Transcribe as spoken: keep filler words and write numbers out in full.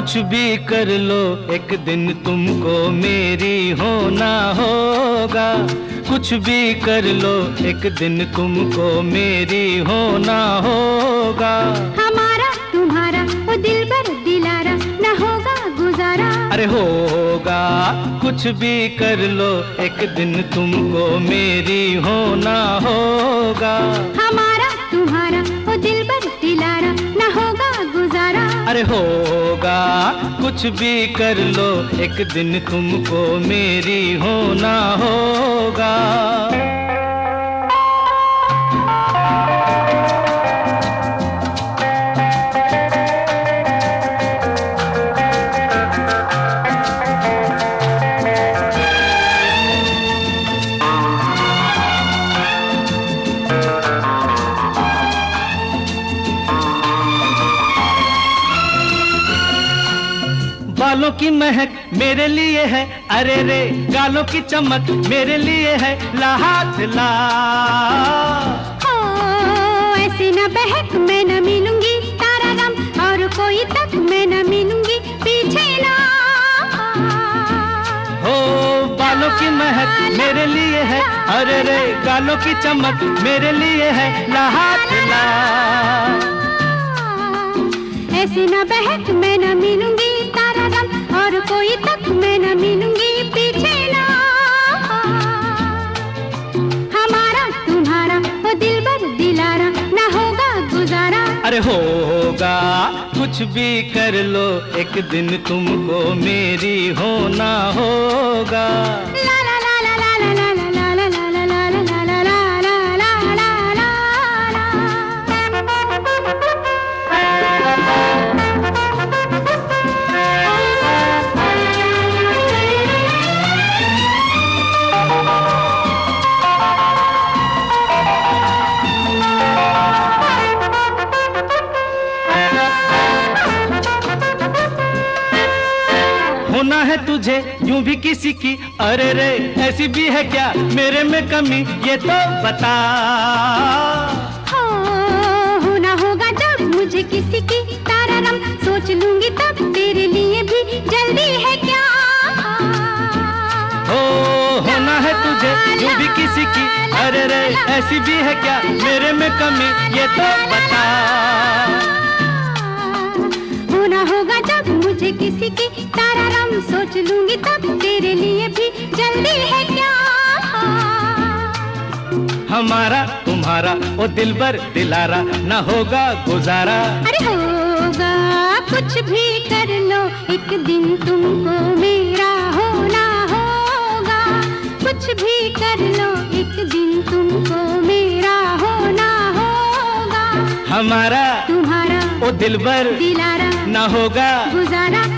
कुछ भी कर लो एक दिन तुमको मेरी होना होगा। कुछ भी कर लो एक दिन तुमको मेरी होना होगा। हमारा तुम्हारा वो दिलबर दिलारा न होगा गुजारा। अरे होगा, कुछ भी कर लो एक दिन तुमको मेरी होना होगा। हमारा तुम्हारा वो दिलबर दिलारा न होगा गुजारा। अरे होगा, कुछ भी कर लो एक दिन तुमको मेरी होना होगा। बालों की महक मेरे लिए है, अरे रे गालों की चमक मेरे लिए है, ला हाथ ला। ओ ऐसे न बहक मैं न मिलूंगी तारा गम, और कोई तक मैं न मिलूंगी पीछे ना। हो बालों की महक मेरे लिए है, अरे रे गालों की चमक मेरे लिए है, ला हाथ ला। ऐसे न बहक मैं न मिलूंगी तारा गम, और कोई तक मैं न मिलूंगी पीछे ना। हमारा तुम्हारा वो दिलबर दिलारा न होगा गुजारा। अरे होगा, कुछ भी कर लो एक दिन तुमको मेरी होना होगा। ला ला ला ला ला ला ला ला ला ला ला ला ला ला ला ला ला। होना है तुझे यूं भी किसी की, अरे रे ऐसी भी है क्या मेरे में कमी, ये तो बता। हो होना होगा जब मुझे किसी की तारारम, सोच लूंगी तब तेरे लिए भी जल्दी है क्या। हो होना है तुझे यूं भी किसी की, अरे रे ऐसी भी है क्या मेरे में कमी, ये तो बता। होना होगा जब मुझे किसी की तारारम, सोच लूंगी तब तेरे लिए भी जल्दी है क्या। हमारा तुम्हारा ओ दिलबर दिलारा न होगा गुजारा। अरे होगा, कुछ भी कर लो एक दिन तुमको मेरा होना होगा। कुछ भी कर लो एक दिन तुमको मेरा होना होगा। हमारा तुम्हारा ओ दिलबर दिलारा न होगा गुजारा।